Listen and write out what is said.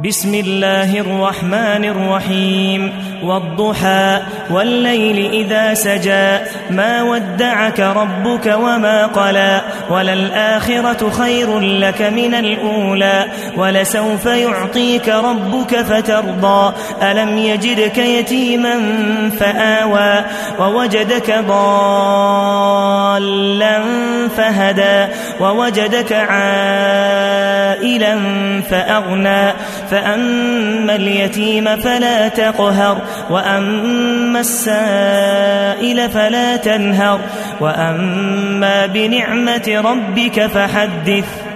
بسم الله الرحمن الرحيم والضحى والليل إذا سجى ما ودعك ربك وما قلى وللآخرة خير لك من الأولى ولسوف يعطيك ربك فترضى ألم يجدك يتيما فآوى ووجدك ضالا فهدى ووجدك عائلا فأغنى فأما اليتيم فلا تقهر وأما السائل فلا تنهر وأما بنعمة ربك فحدث.